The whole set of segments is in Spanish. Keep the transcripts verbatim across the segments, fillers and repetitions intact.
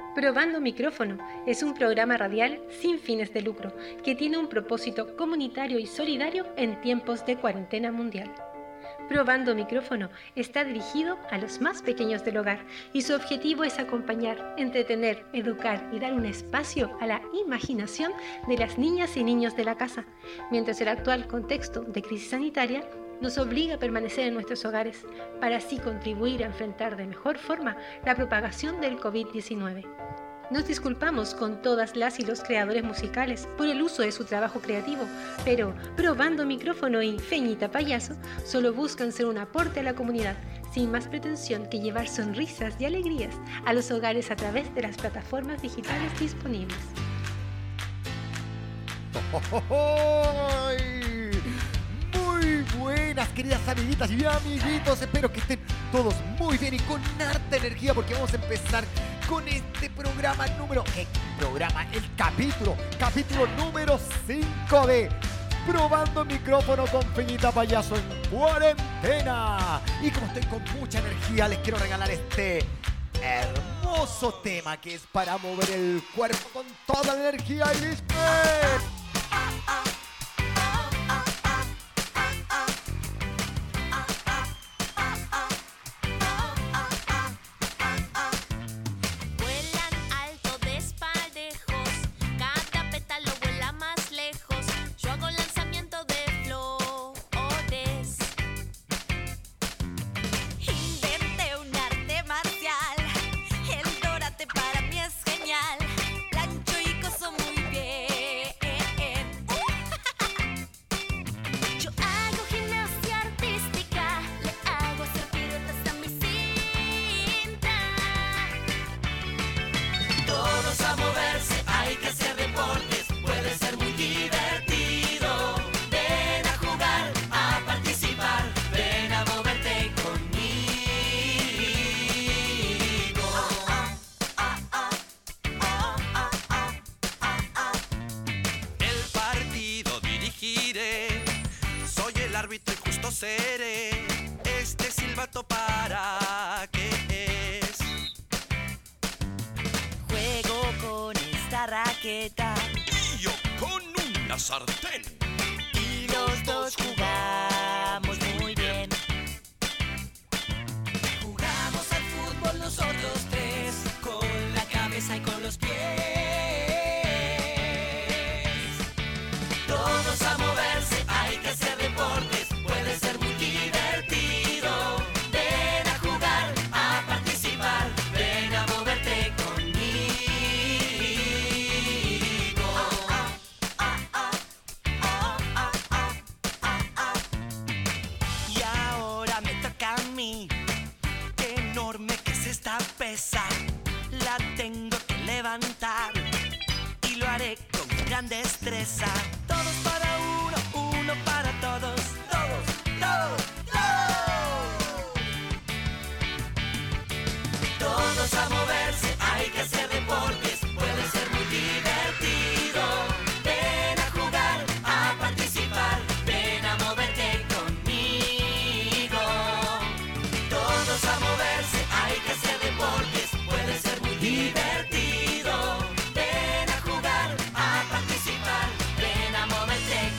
Probando Micrófono es un programa radial sin fines de lucro que tiene un propósito comunitario y solidario en tiempos de cuarentena mundial. Probando Micrófono está dirigido a los más pequeños del hogar y su objetivo es acompañar, entretener, educar y dar un espacio a la imaginación de las niñas y niños de la casa, mientras el actual contexto de crisis sanitaria nos obliga a permanecer en nuestros hogares para así contribuir a enfrentar de mejor forma la propagación del covid diecinueve. Nos disculpamos con todas las y los creadores musicales por el uso de su trabajo creativo, pero Probando Micrófono y Feñita Payaso solo buscan ser un aporte a la comunidad, sin más pretensión que llevar sonrisas y alegrías a los hogares a través de las plataformas digitales disponibles. Muy buenas, queridas amiguitas y amiguitos. Espero que estén todos muy bien y con harta energía porque vamos a empezar con este programa número... ¿Qué programa? El capítulo, capítulo número cinco de Probando Micrófono con Feñita Payaso en cuarentena. Y como estoy con mucha energía, les quiero regalar este hermoso tema que es para mover el cuerpo con toda la energía y listo. Sartén. Y los dos jugamos muy bien. Jugamos al fútbol nosotros tres, con la cabeza y con los pies. Todos a moverse, hay que hacer deportes, puede ser muy divertido. Ven a jugar, a participar, ven a moverte conmigo. Pesa, la tengo que levantar y lo haré con gran destreza. Todos para uno, uno para todos, todos, todos, todos. Todos a moverse, hay que hacer deportes, puede ser muy divertido. Ven a jugar, a participar, ven a moverte conmigo. Todos a moverse, hay que hacer deportes, puede ser muy divertido. Ven a jugar, a participar, ven a moverte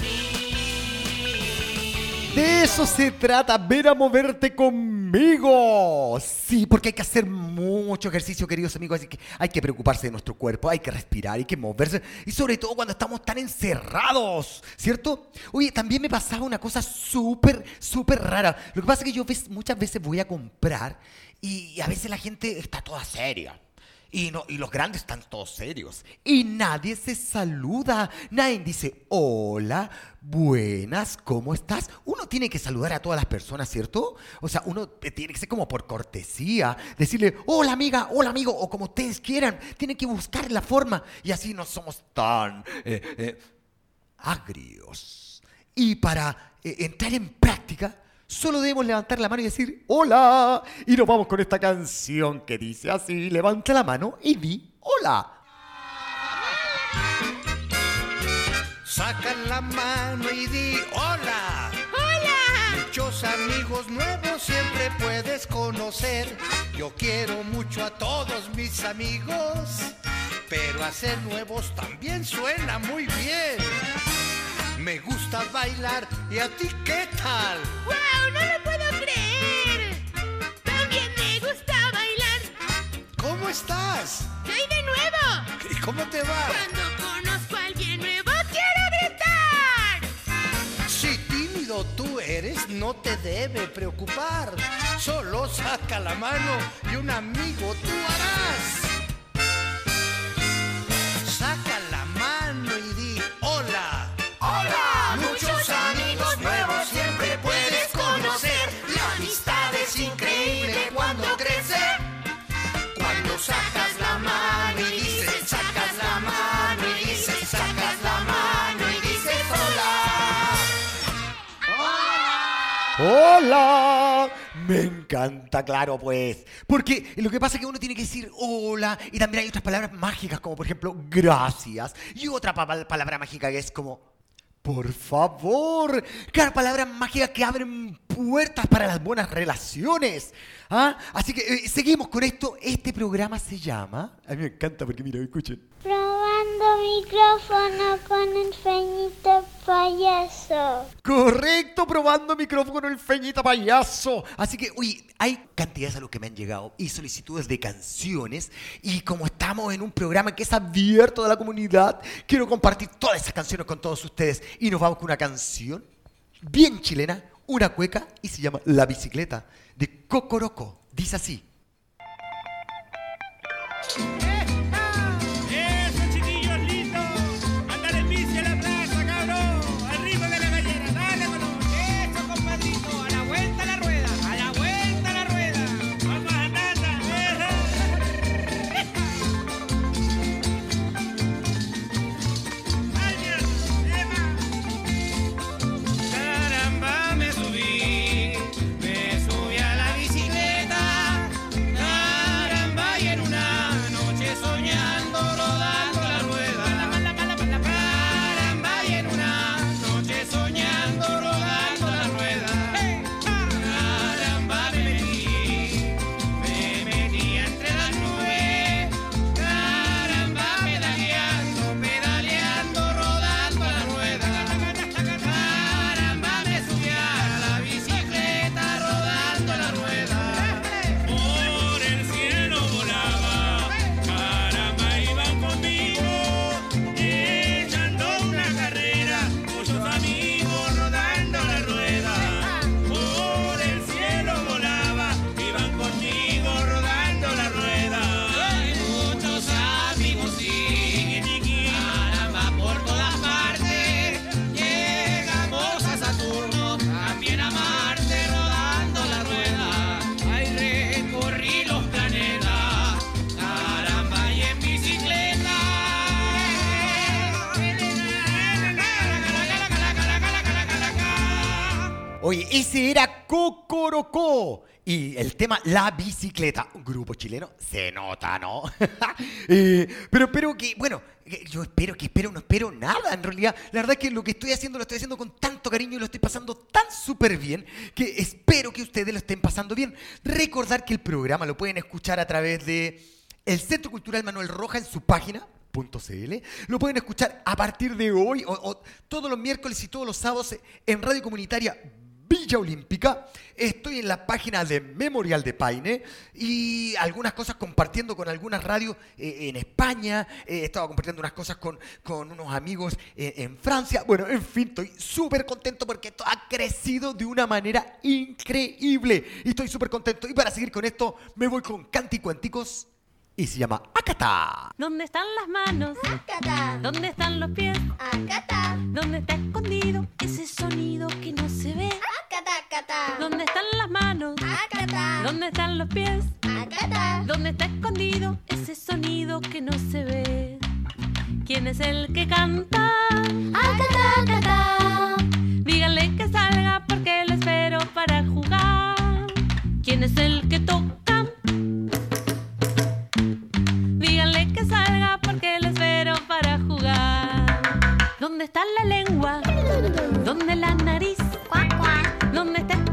conmigo. De eso se trata, ven a moverte conmigo. Sí, porque hay que hacer mucho ejercicio, queridos amigos, así que hay que preocuparse de nuestro cuerpo, hay que respirar, hay que moverse, y sobre todo cuando estamos tan encerrados, ¿cierto? Oye, también me pasaba una cosa súper, súper rara. Lo que pasa es que yo ves, muchas veces voy a comprar y a veces la gente está toda seria. Y, no, y los grandes están todos serios. Y nadie se saluda. Nadie dice, hola, buenas, ¿cómo estás? Uno tiene que saludar a todas las personas, ¿cierto? O sea, uno tiene que ser como por cortesía. Decirle, hola amiga, hola amigo, o como ustedes quieran. Tienen que buscar la forma. Y así no somos tan eh, eh, agrios. Y para eh, entrar en práctica, solo debemos levantar la mano y decir ¡hola! Y nos vamos con esta canción que dice así: levanta la mano y di ¡hola! Saca la mano y di ¡hola! ¡Hola! Muchos amigos nuevos siempre puedes conocer. Yo quiero mucho a todos mis amigos, pero hacer nuevos también suena muy bien. Me gusta bailar, ¿y a ti qué tal? ¡Wow! ¡No lo puedo creer! También me gusta bailar. ¿Cómo estás? ¡Soy de nuevo! ¿Y cómo te va? Cuando conozco a alguien nuevo, quiero gritar. Si tímido tú eres, no te debe preocupar. Solo saca la mano y un amigo tú harás. Saca la mano y di hola. Hola, muchos amigos nuevos siempre puedes conocer. La amistad es increíble cuando crece. Cuando sacas la mano y dices, sacas la mano y dices, sacas la mano y dices hola. ¡Hola! Me encanta, claro, pues. Porque lo que pasa es que uno tiene que decir hola y también hay otras palabras mágicas como, por ejemplo, gracias. Y otra pa- palabra mágica que es como por favor. Claro, palabras mágicas que abren puertas para las buenas relaciones. ¿Ah? Así que eh, seguimos con esto. Este programa se llama... A mí me encanta porque, mira, escuchen. Probando micrófono con el feñito payaso. Correcto, probando micrófono el feñita payaso. Así que, uy, hay cantidad de saludos que me han llegado y solicitudes de canciones. Y como estamos en un programa que es abierto a la comunidad, quiero compartir todas esas canciones con todos ustedes. Y nos vamos con una canción bien chilena, una cueca, y se llama La Bicicleta, de Cocoroco. Dice así. ¡Eso, chiquillos lindos! ¡Andar en bici a la plaza, cabrón! ¡Al ritmo de la gallera! ¡Dale, colón! ¡Eso, compadrito! ¡A la vuelta a la rueda! ¡A la vuelta a la rueda! ¡Vamos a andar! ¡Caramba! Me subí, me subí a la bicicleta. ¡Caramba! Y en una noche soñando, rodando la rueda. ¡Caramba! Y en una noche soñando, rodando la rueda. ¡Caramba! Me metí, me metí entre las nubes. ¡Caramba! Pedaleando, pedaleando, rodando la rueda. ¡Caramba! Me subí a la bicicleta, rodando la rueda. Por el cielo volaba, caramba, iban conmigo, echando una carrera, muchos amigos rodando la rueda. Por el cielo volaba, iban conmigo rodando la rueda. Muchos amigos, sí, caramba, por todas partes. Llegamos a Saturno, también a Marte, rodando la rueda. Ay, recorrí los planetas, caramba, y en bicicleta. Oye, ese era Cocoroco. Y el tema La Bicicleta, un grupo chileno, se nota, ¿no? Eh, pero espero que, bueno, que yo espero que espero, no espero nada en realidad. La verdad es que lo que estoy haciendo lo estoy haciendo con tanto cariño y lo estoy pasando tan súper bien que espero que ustedes lo estén pasando bien. Recordar que el programa lo pueden escuchar a través de el Centro Cultural Manuel Roja en su página. .cl. Lo pueden escuchar a partir de hoy o, o todos los miércoles y todos los sábados en Radio Comunitaria Villa Olímpica. Estoy en la página de Memorial de Paine y algunas cosas compartiendo con algunas radios eh, en España. Eh, he estado compartiendo unas cosas con, con unos amigos eh, en Francia. Bueno, en fin, estoy súper contento porque esto ha crecido de una manera increíble. Y estoy súper contento. Y para seguir con esto, me voy con Canticuenticos y se llama Acatá. ¿Dónde están las manos? Acatá. ¿Dónde están los pies? Acatá. ¿Dónde está escondido ese sonido que no se ve? Acatá, acatá. ¿Dónde están las manos? Acatá. ¿Dónde están los pies? Acatá. ¿Dónde está escondido ese sonido que no se ve? ¿Quién es el que canta? Acatá, acatá. Díganle que salga porque lo espero para jugar. ¿Quién es el que toca? Díganle que salga porque lo espero para jugar. ¿Dónde está la lengua? ¿Dónde la nariz? Cuac, cuac. ¿Dónde está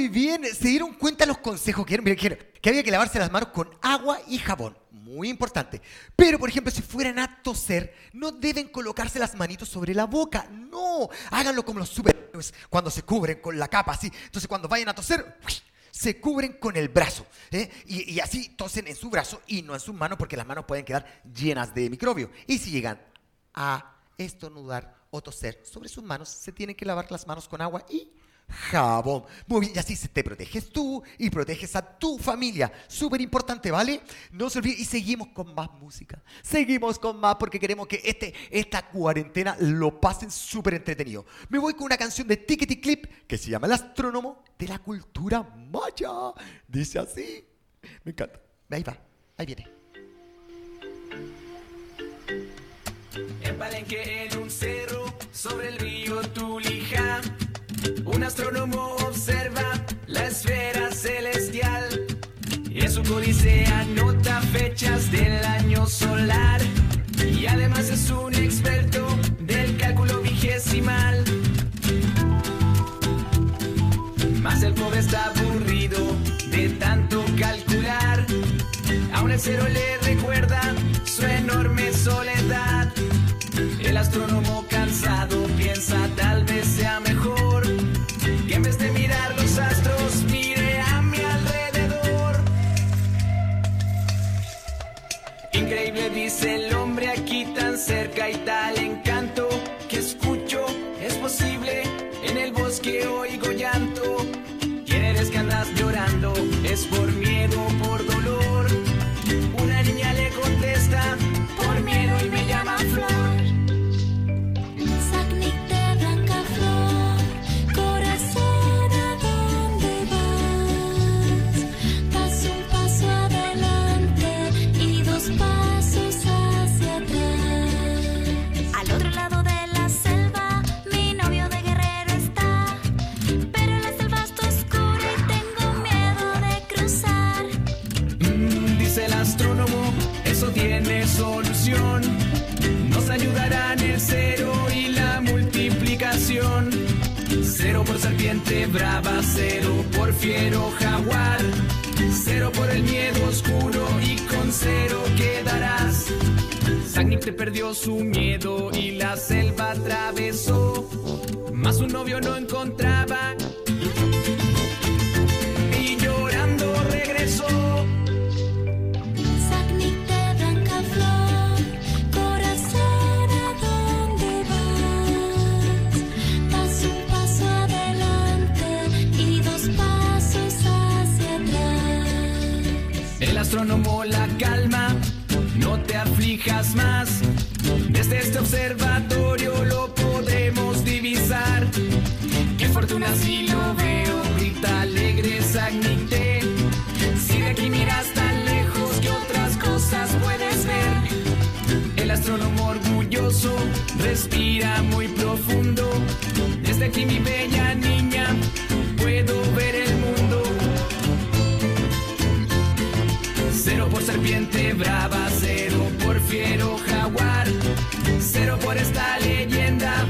Muy bien, se dieron cuenta los consejos que dieron. Miren, que, que había que lavarse las manos con agua y jabón. Muy importante. Pero, por ejemplo, si fueran a toser, no deben colocarse las manitos sobre la boca. No, háganlo como los superhéroes cuando se cubren con la capa así. Entonces, cuando vayan a toser, se cubren con el brazo. ¿eh? Y, y así tosen en su brazo y no en sus manos, porque las manos pueden quedar llenas de microbios. Y si llegan a estornudar o toser sobre sus manos, se tienen que lavar las manos con agua y jabón. Muy bien, y así se te proteges tú y proteges a tu familia. Súper importante, ¿vale? No se olviden. Y seguimos con más música. Seguimos con más porque queremos que este, esta cuarentena lo pasen súper entretenido. Me voy con una canción de Tickety Clip que se llama El Astrónomo de la Cultura Maya. Dice así. Me encanta. Ahí va, ahí viene. En Palenque, en un cerro, sobre el río Tulija, un astrónomo observa la esfera celestial y en su códice anota fechas del año solar y además es un experto del cálculo vigesimal. Mas el pobre está aburrido de tanto calcular, aún el cero le recuerda su enorme soledad. El astrónomo cansado piensa tal vez sea mejor que en vez de mirar los astros mire a mi alrededor. Increíble, dice el hombre, aquí tan cerca y tal encanto que escucho, es posible, en el bosque oigo llanto. ¿Quién eres que andas llorando? ¿Es por miedo o por dolor? Una niña le contesta, por miedo, y me llama Flor. Tiene solución, nos ayudarán el cero y la multiplicación. Cero por serpiente brava, cero por fiero jaguar, cero por el miedo oscuro y con cero quedarás. Sagnic te perdió su miedo y la selva atravesó, mas su novio no encontraba y llorando regresó. El astrónomo la calma, no te aflijas más. Desde este observatorio lo podemos divisar. Qué fortuna si lo veo, grita alegre Sagnic T. Si de aquí miras tan lejos, ¿qué otras cosas puedes ver? El astrónomo orgulloso respira muy profundo. Desde aquí, mi bella niña, puedo ver el mundo. Cero por serpiente brava, cero por fiero jaguar, cero por esta leyenda.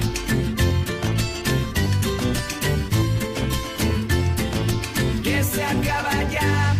Que se acaba ya.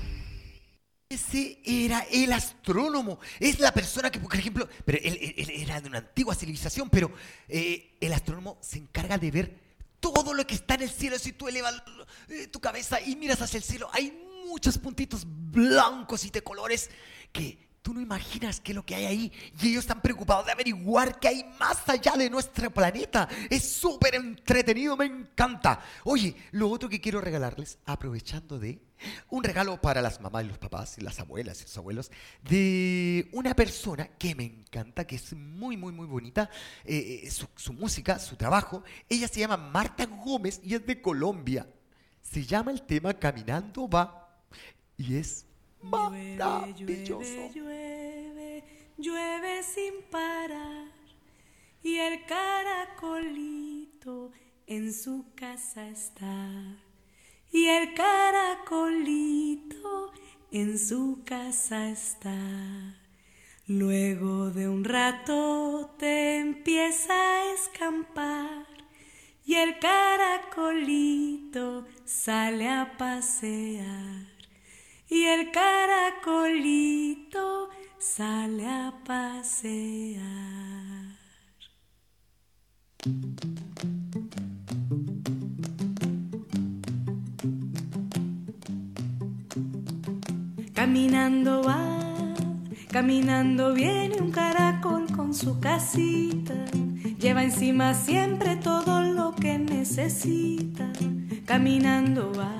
Ese era el astrónomo. Es la persona que, por ejemplo, pero él, él- él era de una antigua civilización, pero eh, el astrónomo se encarga de ver todo lo que está en el cielo. Si tú elevas eh, tu cabeza y miras hacia el cielo, hay muchos puntitos blancos y de colores que tú no imaginas qué es lo que hay ahí. Y ellos están preocupados de averiguar qué hay más allá de nuestro planeta. Es súper entretenido, me encanta. Oye, lo otro que quiero regalarles, aprovechando de un regalo para las mamás y los papás y las abuelas y los abuelos, de una persona que me encanta, que es muy, muy, muy bonita, eh, eh, su, su música, su trabajo. Ella se llama Marta Gómez y es de Colombia. Se llama el tema Caminando Va y es maravilloso. Llueve, llueve, llueve sin parar y el caracolito en su casa está. Y el caracolito en su casa está. Luego de un rato te empieza a escampar y el caracolito caracolito sale a pasear y el caracolito sale a pasear. Caminando va, caminando viene un caracol con su casita. Lleva encima siempre todo lo que necesita. Caminando va,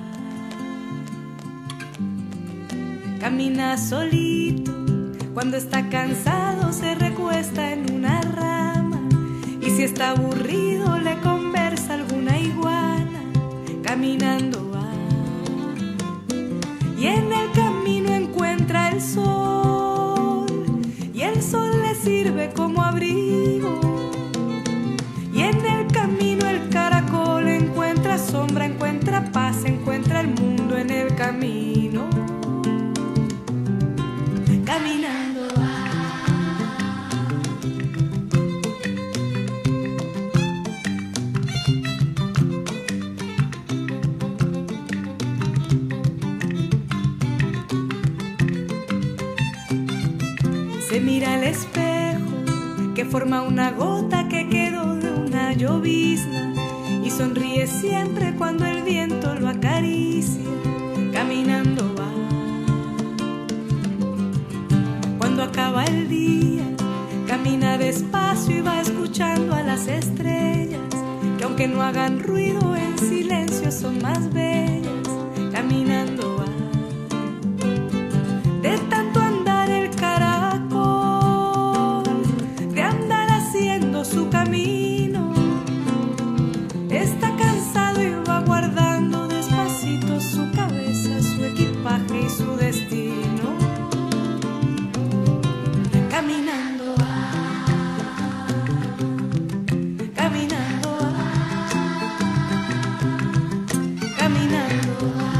camina solito. Cuando está cansado se recuesta en una rama. Y si está aburrido le conversa alguna iguana. Caminando va, y en el camino encuentra el sol. Y el sol le sirve como abrigo. Y en el camino el caracol encuentra sombra, encuentra paz, encuentra el mundo en el camino. Caminando va. Se mira al espejo que forma una gota que quedó de una llovizna y sonríe siempre cuando el viento lo acaricia. Caminando va. Cuando acaba el día, camina despacio y va escuchando a las estrellas, que aunque no hagan ruido en silencio son más bellas. Caminando va. De tanto andar el caracol, de andar haciendo su camino, está cansado y va guardando despacito su cabeza, su equipaje y su destino. Caminando va, caminando va, caminando va,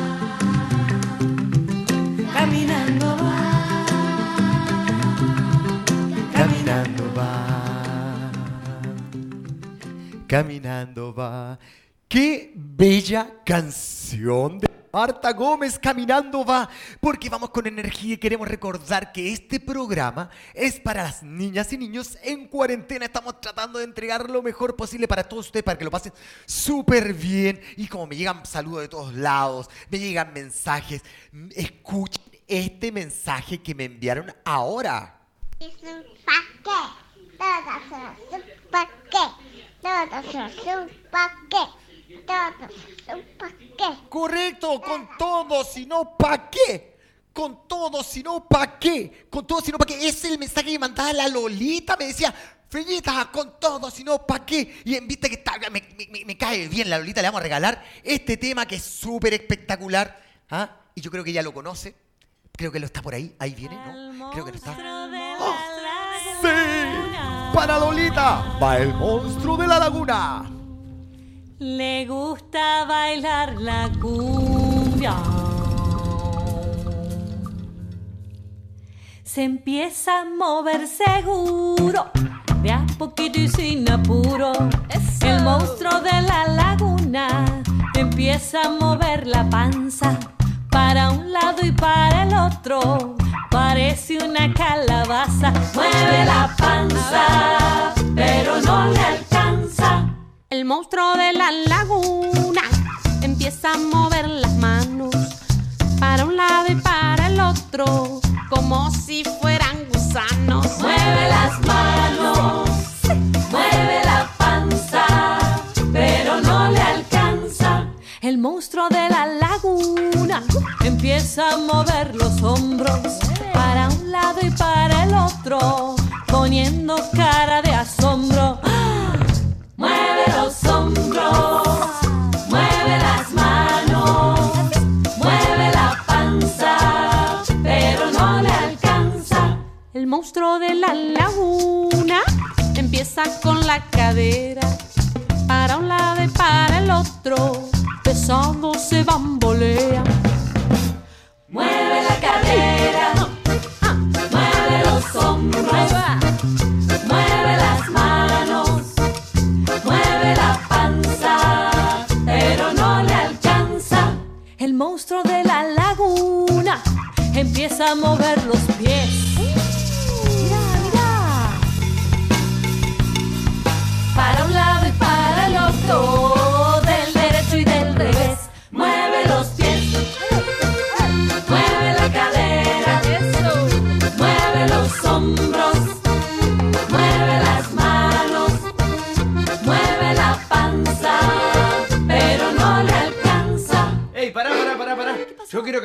caminando va, Caminando va, caminando va. ¡Qué bella canción de Marta Gómez! Caminando va, porque vamos con energía y queremos recordar que este programa es para las niñas y niños en cuarentena. Estamos tratando de entregar lo mejor posible para todos ustedes, para que lo pasen súper bien. Y como me llegan saludos de todos lados, me llegan mensajes, escuchen este mensaje que me enviaron ahora. Es un paquete, todos son un paquete, todos son un paquete, todos son un paquete. Correcto, con todo, si no, ¿pa' qué? Con todo, si no, ¿pa' qué? Con todo, si no, ¿pa' qué? Es el mensaje que mandaba la Lolita, me decía, Feñita, con todo, si no, ¿pa' qué? Y en vista que está, me, me, me cae bien la Lolita, le vamos a regalar este tema que es súper espectacular, ¿ah? Y yo creo que ella lo conoce, creo que lo está por ahí, ahí viene, ¿no? Creo que no está. ¡Oh! ¡Sí! Para Lolita, va el monstruo de la laguna. Le gusta bailar la cumbia. Se empieza a mover seguro, de a poquito y sin apuro. ¡Eso! El monstruo de la laguna empieza a mover la panza para un lado y para el otro. Parece una calabaza. Mueve la panza, pero no le alcanza. El monstruo de la laguna empieza a mover las manos para un lado y para el otro, como si fueran gusanos. Mueve las manos, mueve la panza, pero no le alcanza. El monstruo de la laguna Empieza a mover los hombros para un lado y para el otro, poniendo cara de asombro. ¡Ah! Mueve los hombros, mueve las manos, mueve la panza, pero no le alcanza. El monstruo de la laguna empieza con la cadera para un lado y para el otro, pesado se bambolea. Mueve la cadera, mueve los hombros, mueve las manos, mueve la panza,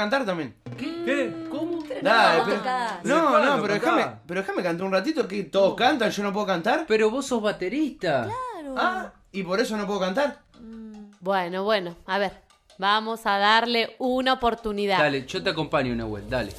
cantar también. ¿Qué? ¿Cómo? Dale, no, pero, tocás. no, Sí, no, claro, pero tocá. déjame, pero déjame cantar un ratito que todos cantan, yo no puedo cantar. Pero vos sos baterista. Claro. Ah, y por eso no puedo cantar. Bueno, bueno, a ver. Vamos a darle una oportunidad. Dale, yo te acompaño, Nahuel, dale.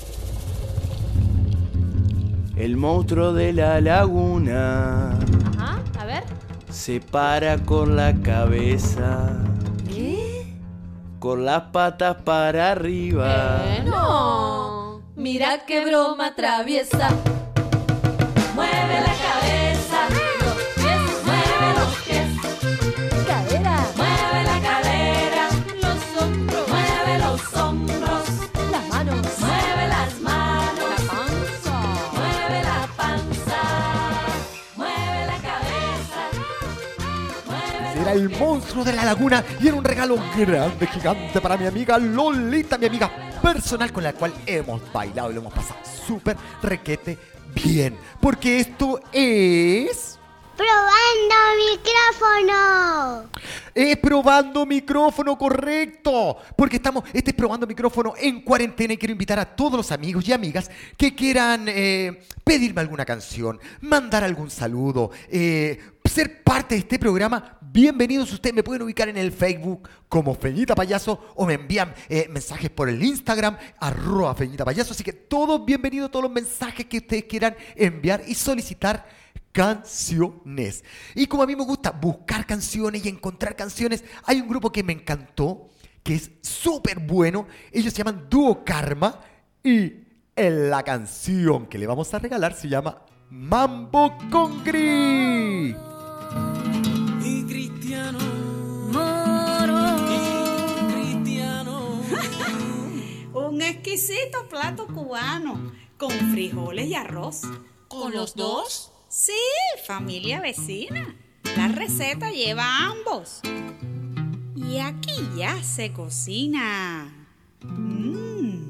El monstruo de la laguna Ajá, a ver. se para con la cabeza, ¿Qué? con las patas para arriba. Eh, no. Mira qué broma traviesa. Mueve la cabeza, los pies, mueve los pies. Cadera. Mueve la cadera, los hombros. Mueve los hombros. Las manos. Mueve las manos. La panza. Mueve la panza. Mueve la cabeza. Mueve Era el monstruo de la laguna y era un regalo grande, gigante para mi amiga Lolita, mi amiga personal con la cual hemos bailado y lo hemos pasado súper requete bien. Porque esto es... ¡Probando micrófono! Es probando micrófono, correcto. Porque estamos, este es probando micrófono en cuarentena y quiero invitar a todos los amigos y amigas que quieran eh, pedirme alguna canción, mandar algún saludo, eh, ser parte de este programa. Bienvenidos, ustedes me pueden ubicar en el Facebook como Feñita Payaso o me envían eh, mensajes por el Instagram, arroba Feñita Payaso. Así que todos bienvenidos, todos los mensajes que ustedes quieran enviar y solicitar canciones. Y como a mí me gusta buscar canciones y encontrar canciones, hay un grupo que me encantó, que es súper bueno. Ellos se llaman Dúo Karma y en la canción que le vamos a regalar se llama Mambo Congri. Y Cristiano, Moro. y Cristiano. Un exquisito plato cubano con frijoles y arroz. ¿Con los dos? Sí, familia vecina. La receta lleva ambos. Y aquí ya se cocina. Mm.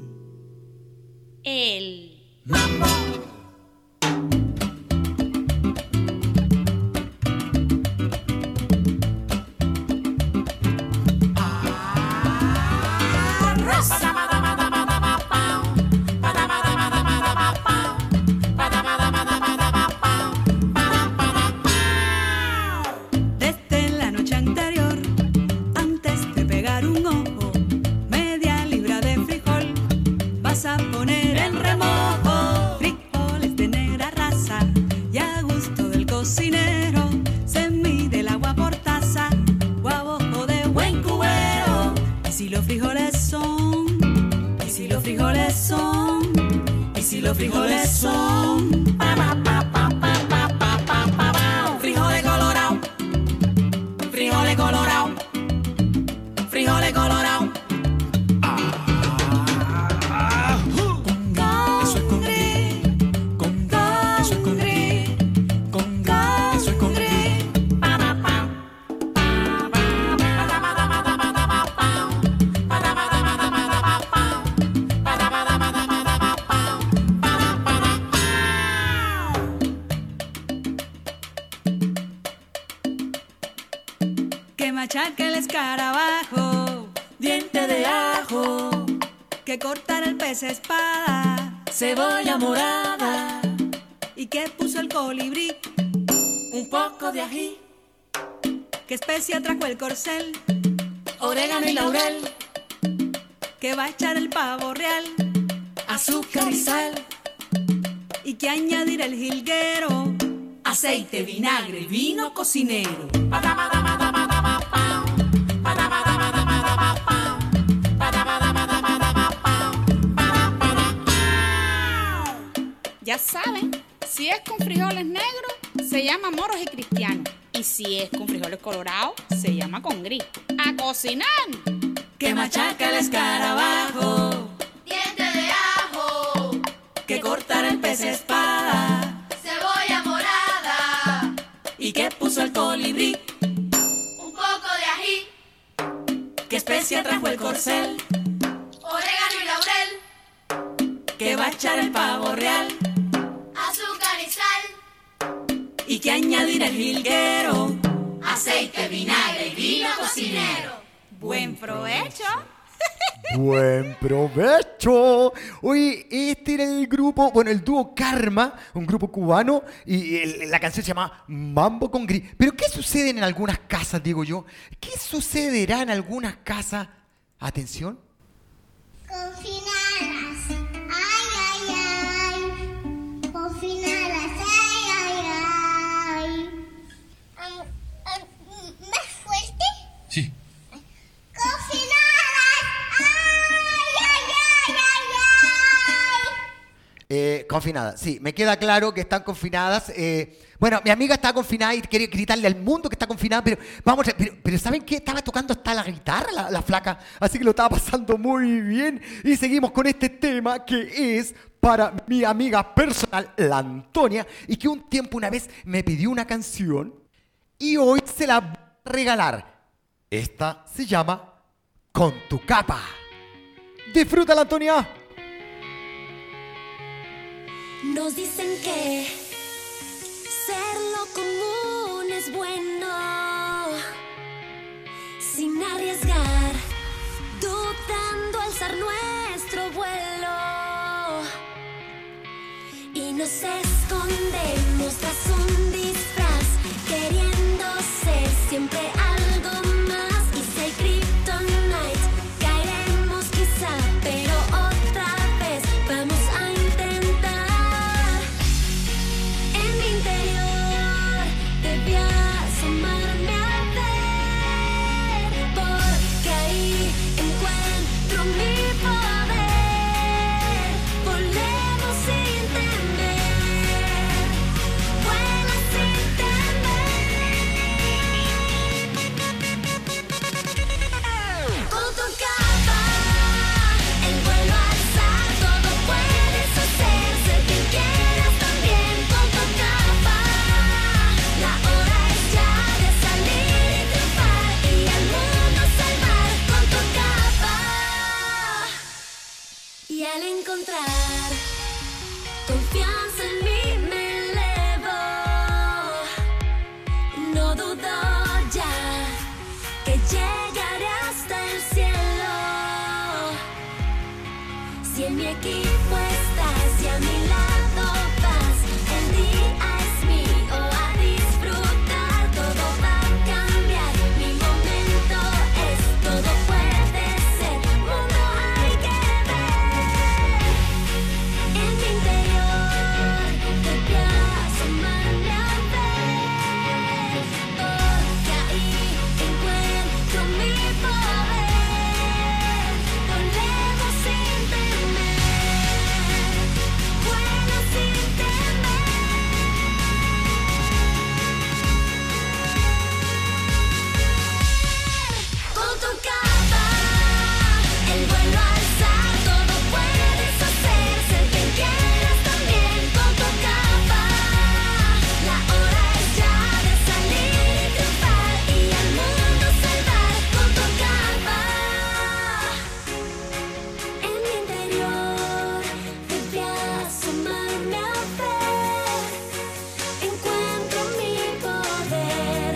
El Mambo. Desde la noche anterior, antes de pegar un ojo, media libra de frijol vas a poner en remojo. Frijoles de negra raza y a gusto del cocinero. Se mide el agua por taza o a ojo de buen cubero. Y si los frijoles son, y si los frijoles son, y si los frijoles son. Frijoles colorados, frijoles colorados, frijoles colorados. Eso es congri, congri, eso es congri, congri, eso es congri. Que machaque el escarabajo, Diente de ajo, que cortar el pez espada, cebolla morada, y que puso el colibrí, un poco de ají, que especia trajo el corcel, orégano y laurel, que va a echar el pavo real, azúcar y sal, y que añadir el jilguero, aceite, vinagre y vino cocinero. Ya saben, si es con frijoles negros, se llama moros y cristianos. Y si es con frijoles colorados, se llama congri. ¡A cocinar! Que machaca el escarabajo, Diente de ajo, que cortar el pez espada, cebolla morada, y que puso el colibrí, un poco de ají, que especia trajo el corcel, orégano y laurel, que va a echar el pavo real, azúcar y sal, y que añadir el jilguero, aceite, vinagre y vino cocinero. ¡Buen provecho! Buen provecho. Oye, este era el grupo, bueno, el dúo Karma, un grupo cubano, y el- la canción se llama Mambo con Gris. Pero ¿qué sucede en algunas casas, digo yo? ¿Qué sucederá en algunas casas? Atención. Confinadas. Ay, ay, ay. Confinadas. Ay, ay, ay. Am- am- ¿Más fuerte? Sí. Confinadas. Ay, ay, ay, ay, ay. Eh, confinadas, sí, me queda claro que están confinadas. eh, bueno, mi amiga está confinada y quiere gritarle al mundo que está confinada, pero vamos, a- pero, pero ¿saben qué? Estaba tocando hasta la guitarra la, la flaca, así que lo estaba pasando muy bien. Y seguimos con este tema que es para mi amiga personal, la Antonia, y que un tiempo una vez me pidió una canción y hoy se la voy a regalar. Esta se llama Con tu capa. Disfrútala, Antonia. Nos dicen que ser lo común es bueno, sin arriesgar, dudando alzar nuestro vuelo. Y nos escondemos tras un disfraz, queriendo ser siempre algo más. Y si hay kryptonite, caeremos quizá, pero otra vez vamos a intentar. En mi interior debí asomarme a ver, porque ahí encuentro mi poder. Volemos sin temer, vuela sin temer. Con tu capa, el vuelo alzar, todo puedes hacer, ser quien quieras también. Con tu capa, la hora es ya de salir y triunfar y al mundo salvar. Con tu capa, y al encontrar confianza en mí me elevo. No dudo ya que llegaré hasta el cielo. Si en mi equipo estás y a mi lado vas, el día es mío a disfrutar. Todo va a cambiar, mi momento es, todo puede ser, mundo hay que ver. En mi interior debí asomarme a ver, porque ahí encuentro mi poder. Volemos sin temer, vuela sin temer. Con tu capa, el vuelo alzar, todo puedes hacer, ser quien quieras también. Con tu capa, la hora es ya de salir y triunfar y al mundo salvar. Con tu capa, en mi interior debí asomarme a ver, encuentro mi poder.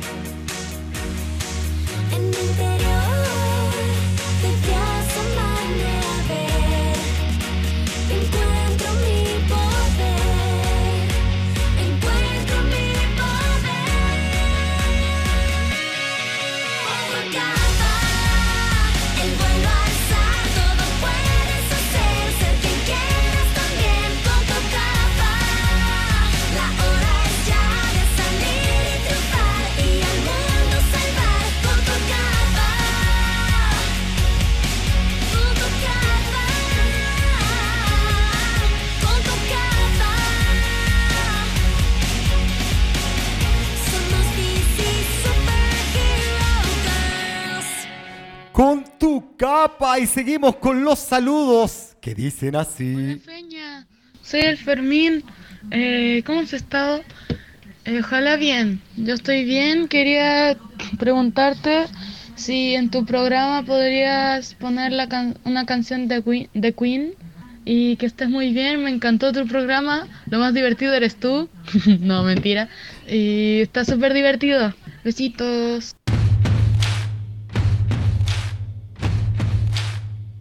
En mi interior debí asomarme a ver, encuentro mi poder, encuentro mi poder. Con tu capa, el vuelo alzar, todo puedes hacer, ser quien quieras también. Con tu capa, la hora es ya de salir y triunfar y al mundo salvar. Con tu capa, con tu capa, con tu capa. Somos D C Superhero Girls. Con tu capa y seguimos con los saludos que dicen así. Feña, soy el Fermín. Eh, ¿Cómo has estado? Eh, ojalá bien. Yo estoy bien. Quería preguntarte si en tu programa podrías poner la can- una canción de Queen, de Queen y que estés muy bien. Me encantó tu programa. Lo más divertido eres tú. No, mentira. Y está súper divertido. Besitos.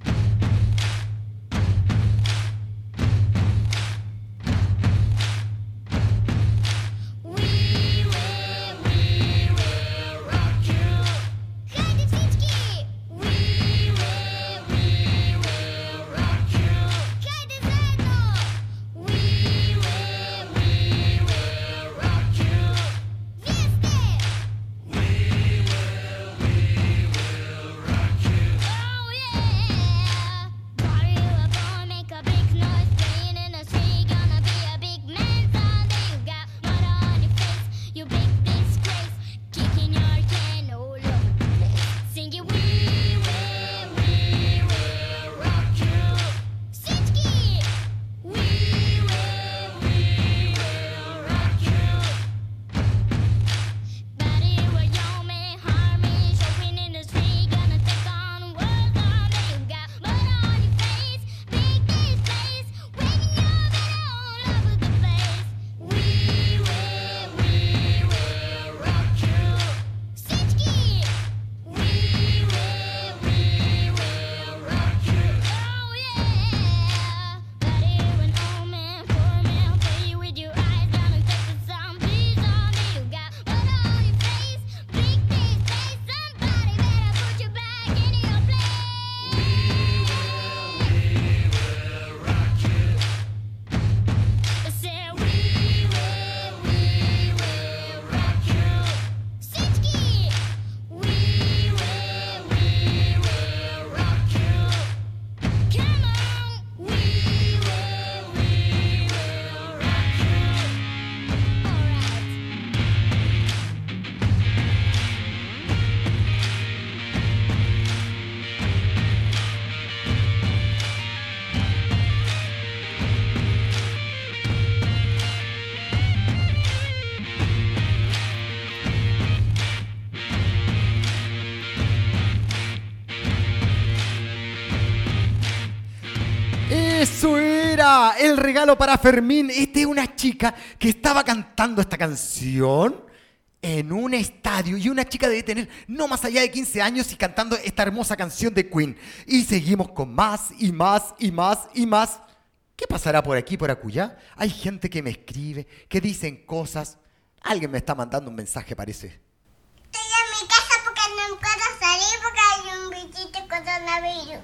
Eso era el regalo para Fermín. Esta es una chica que estaba cantando esta canción en un estadio y una chica debe tener no más allá de quince años y cantando esta hermosa canción de Queen. Y seguimos con más y más y más y más. ¿Qué pasará por aquí, por acullá? Hay gente que me escribe, que dicen cosas. Alguien me está mandando un mensaje, parece. Estoy en mi casa porque no puedo salir porque hay un bichito coronavirus.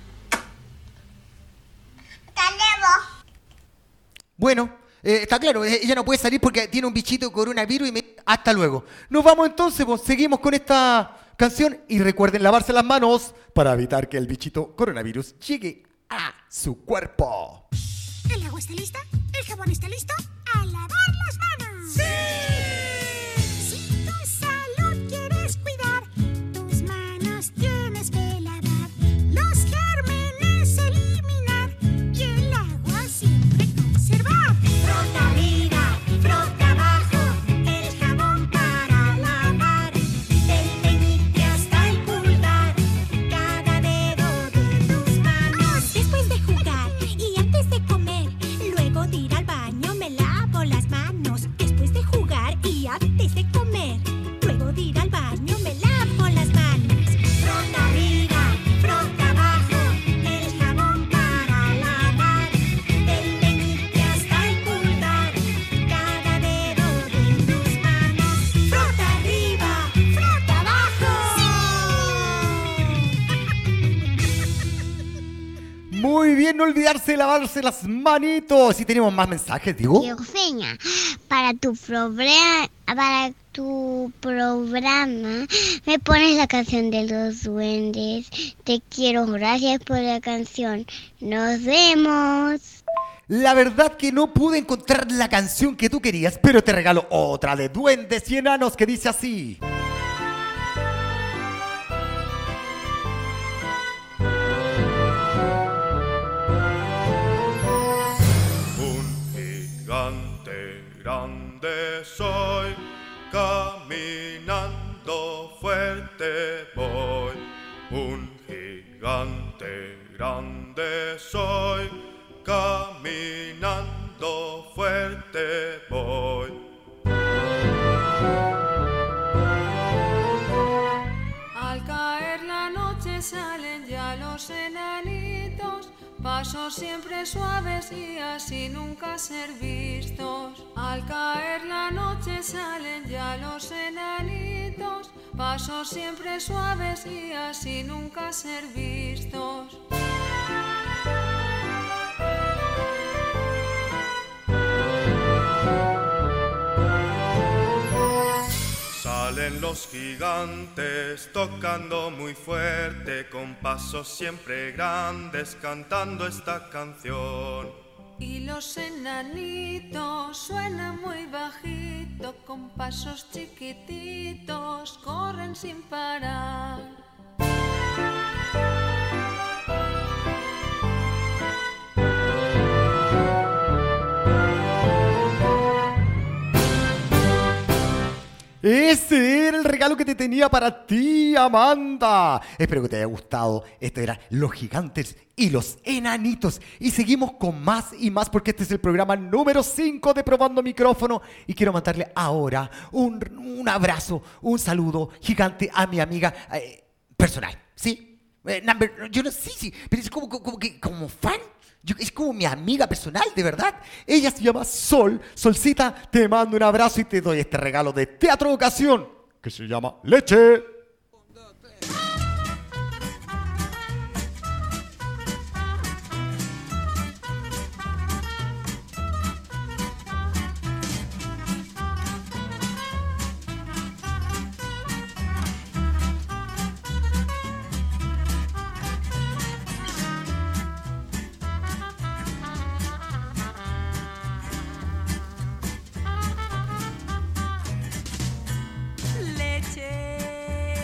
Hasta luego. Bueno, eh, está claro, eh, ella no puede salir porque tiene un bichito coronavirus y me... Hasta luego. Nos vamos entonces, pues seguimos con esta canción y recuerden lavarse las manos para evitar que el bichito coronavirus llegue a su cuerpo. ¿El agua está lista? ¿El jabón está listo? ¡A lavar las manos! ¡Sí! Si tu salud quieres cuidar, tus manos tienes que lavar. Los gérmenes eliminar y el agua siempre conservar. Frota arriba, frota abajo, el jabón para lavar. Del meñique hasta el pulgar, cada dedo de tus manos. Después de jugar y antes de comer, luego de ir al baño me lavo las manos. Después de jugar y antes de comer, luego de ir al baño me lavo las manos. Frota arriba, frota abajo, el jabón para lavar. Del meñique hasta el pulgar, cada dedo de tus manos. Frota arriba, frota abajo. Muy bien, no olvidarse de lavarse las manitos. Y tenemos más mensajes, digo. Eugenia, para tu programa, para tu programa, me pones la canción de los duendes. Te quiero, gracias por la canción. Nos vemos. La verdad que no pude encontrar la canción que tú querías, pero te regalo otra de duendes y enanos que dice así. Gigante grande soy, caminando fuerte voy. Un gigante grande soy, caminando fuerte voy. Al caer la noche salen ya los enanitos, pasos siempre suaves y así nunca ser vistos. Al caer la noche salen ya los enanitos, pasos siempre suaves y así nunca ser vistos. Salen los gigantes tocando muy fuerte, con pasos siempre grandes, cantando esta canción. Y los enanitos suenan muy bajito, con pasos chiquititos, corren sin parar. Ese era el regalo que te tenía para ti, Amanda. Espero que te haya gustado. Esto era Los Gigantes y los Enanitos. Y seguimos con más y más porque este es el programa número cinco de Probando Micrófono. Y quiero mandarle ahora un, un abrazo, un saludo gigante a mi amiga eh, personal. ¿Sí? Eh, number, yo no sé, sí, pero es como, como, como, que- como fan. Yo- es como mi amiga personal, de verdad. Ella se llama Sol. Solcita, te mando un abrazo y te doy este regalo de Teatro Ocasión que se llama Leche. Leche,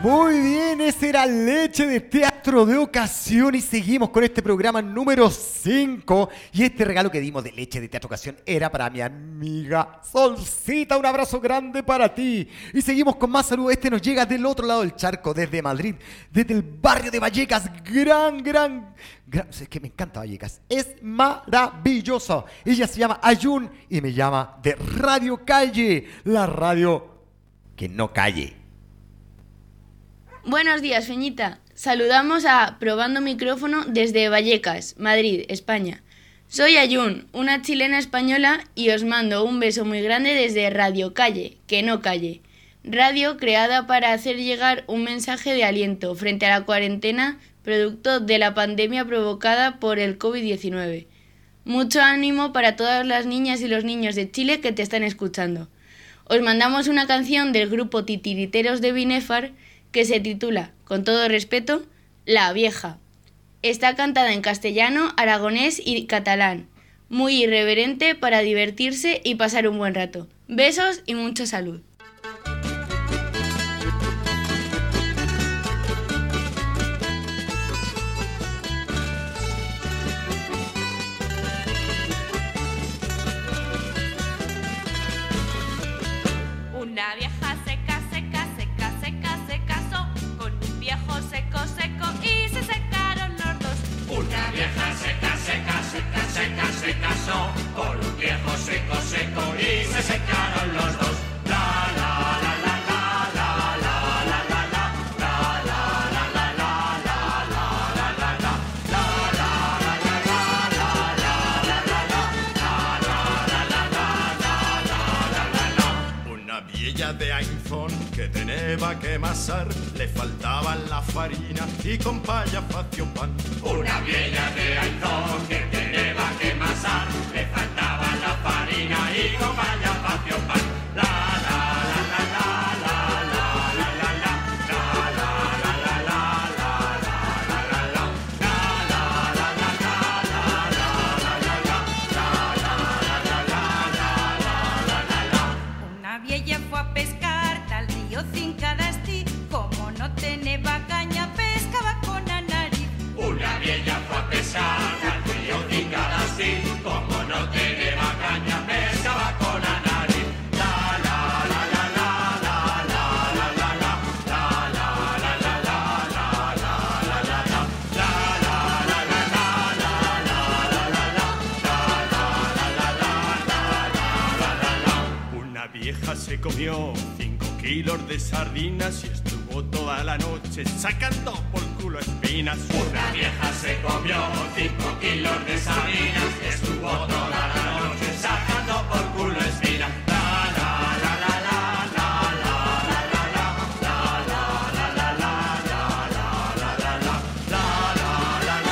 Muy bien, esa era Leche de Teatro de Ocasión y seguimos con este programa número cinco. Y este regalo que dimos de Leche de Teatro de Ocasión era para mi amiga Solcita. Un abrazo grande para ti. Y seguimos con más saludos. Este nos llega del otro lado del charco, desde Madrid, desde el barrio de Vallecas. Gran, gran, gran. Es que me encanta Vallecas. Es maravilloso. Ella se llama Ayun y me llama de Radio Calle, la radio que no calle. Buenos días, Feñita. Saludamos a Probando Micrófono desde Vallecas, Madrid, España. Soy Ayun, una chilena española, y os mando un beso muy grande desde Radio Calle, que no calle. Radio creada para hacer llegar un mensaje de aliento frente a la cuarentena producto de la pandemia provocada por el covid diecinueve. Mucho ánimo para todas las niñas y los niños de Chile que te están escuchando. Os mandamos una canción del grupo Titiriteros de Binefar que se titula, con todo respeto, La Vieja. Está cantada en castellano, aragonés y catalán. Muy irreverente para divertirse y pasar un buen rato. Besos y mucha salud. Una vieja seca, seca, seca, seca, se casó con un viejo seco, seco y se secaron los dos. Una vieja seca, seca, seca, seca, se casó con un viejo seco, seco y se secaron los dos. La, la, la, la, la, la, la, la, la, la, la, la, la, la, la, la, la, la, Una vieja de Ainzón que teneva que masar, le faltaban la farina y con palla fació pan. Una vieja de Ainzón que teneva que masar, le faltaba la farina y con palla fació pan. La, la, la, la, la, la, la, la, la, la, la, la, la, la, Una vieja fue a pescar tal río Cincadastí, como no teneva caña, pescaba con la nariz. Una vieja fue a pescar al río Cincadastí, como no teneva caña, pescaba con la nariz. La, la, la, la, la, la, la, la, la, la, la, la, la, la, la, la, la, la, la, Una vieja se comió cinco kilos de sardinas y estuvo toda la noche sacando por culo espinas. Una vieja se comió cinco kilos de sardinas y estuvo toda la noche sacando por culo espinas. La, la, la, la, la, la, la, la, la, la, la, la, la, la, la, la, la, la,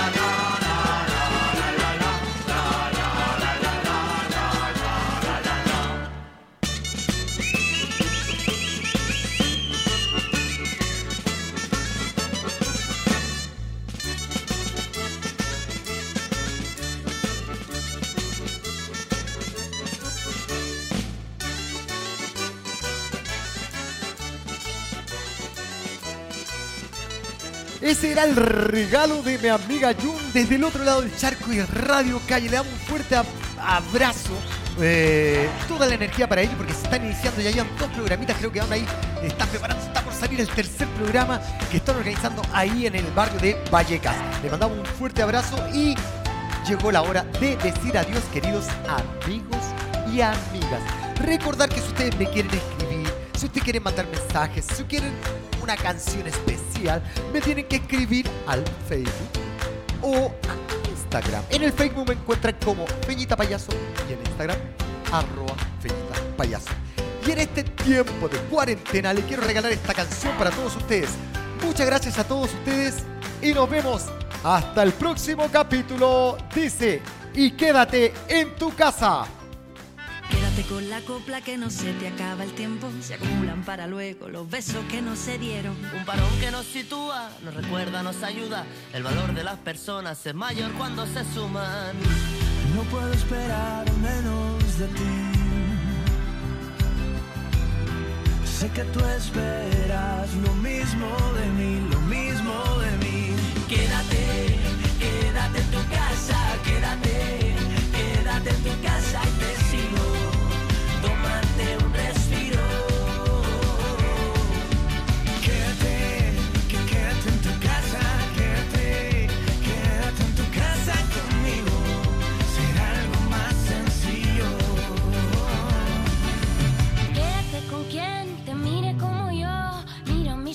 Ese era el regalo de mi amiga Jun desde el otro lado del charco y Radio Calle. Le damos un fuerte ab- abrazo, eh, toda la energía para ellos porque se están iniciando, ya llevan dos programitas, creo que van ahí, están preparando, está por salir el tercer programa que están organizando ahí en el barrio de Vallecas. Le mandamos un fuerte abrazo y llegó la hora de decir adiós, queridos amigos y amigas. Recordar que si ustedes me quieren escribir, si ustedes quieren mandar mensajes, si quieren una canción especial, me tienen que escribir al Facebook o a Instagram. En el Facebook me encuentran como Feñita Payaso y en Instagram arroba Feñita Payaso. Y en este tiempo de cuarentena le quiero regalar esta canción para todos ustedes. Muchas gracias a todos ustedes y nos vemos hasta el próximo capítulo. Dice, y quédate en tu casa. Quédate con la copla que no se te acaba el tiempo. Se acumulan para luego los besos que no se dieron. Un parón que nos sitúa, nos recuerda, nos ayuda. El valor de las personas es mayor cuando se suman. No puedo esperar menos de ti. Sé que tú esperas lo mismo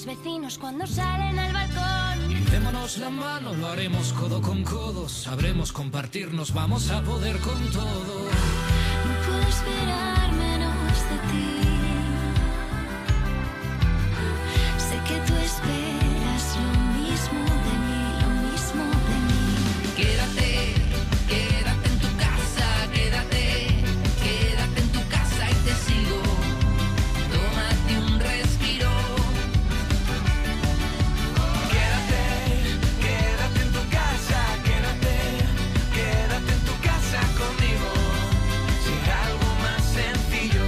los vecinos cuando salen al balcón. Démonos la mano, lo haremos codo con codo. Sabremos compartirnos, vamos a poder con todo. No puedo esperar menos de ti. Sé que tú esperas lo mismo de mí, lo mismo de mí. Quédate, quédate en tu casa, quédate, quédate en tu casa y te sigo. Tómate un respiro. Quédate, quédate en tu casa, quédate, quédate en tu casa conmigo. Será algo más sencillo.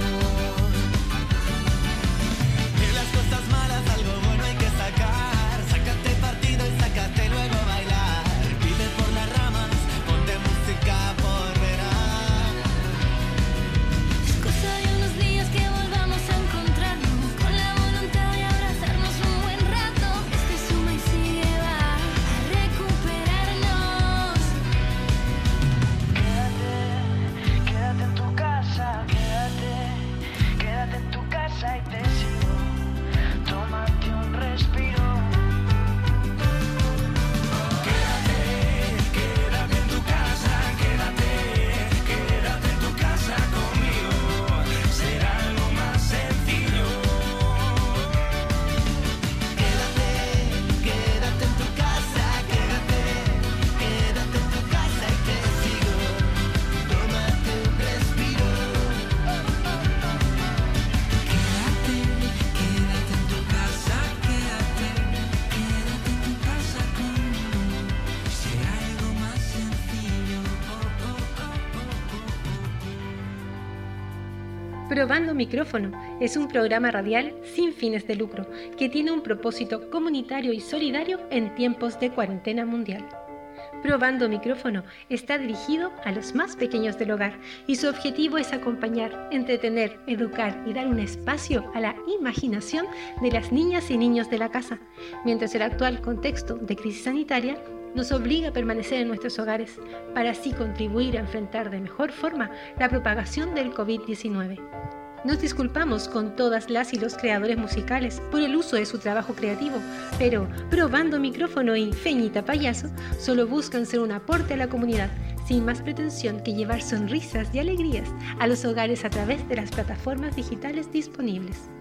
De las cosas malas algo bueno hay que sacar. Sácate partido y sácate luego a bailar. Vive por las ramas, ponte música por verás. Es cosa de unos días que volvamos a encontrarnos con la voluntad de abrazarnos un buen rato. Este suma y sigue va a recuperarnos. Quédate, quédate en tu casa, quédate, quédate en tu casa y te sigo. Tómate un respiro. Quédate, quédate en tu casa, quédate, quédate en tu casa conmigo. Será algo más sencillo. Quédate, quédate en tu casa, quédate, quédate en tu casa y te sigo. Tómate un respiro. Quédate, quédate en tu casa, quédate, quédate en tu casa conmigo. Será algo más sencillo. Probando Micrófono es un programa radial sin fines de lucro que tiene un propósito comunitario y solidario en tiempos de cuarentena mundial. Probando Micrófono está dirigido a los más pequeños del hogar y su objetivo es acompañar, entretener, educar y dar un espacio a la imaginación de las niñas y niños de la casa, mientras el actual contexto de crisis sanitaria nos obliga a permanecer en nuestros hogares para así contribuir a enfrentar de mejor forma la propagación del COVID diecinueve. Nos disculpamos con todas las y los creadores musicales por el uso de su trabajo creativo, pero Probando Micrófono y Feñita Payaso solo buscan ser un aporte a la comunidad, sin más pretensión que llevar sonrisas y alegrías a los hogares a través de las plataformas digitales disponibles.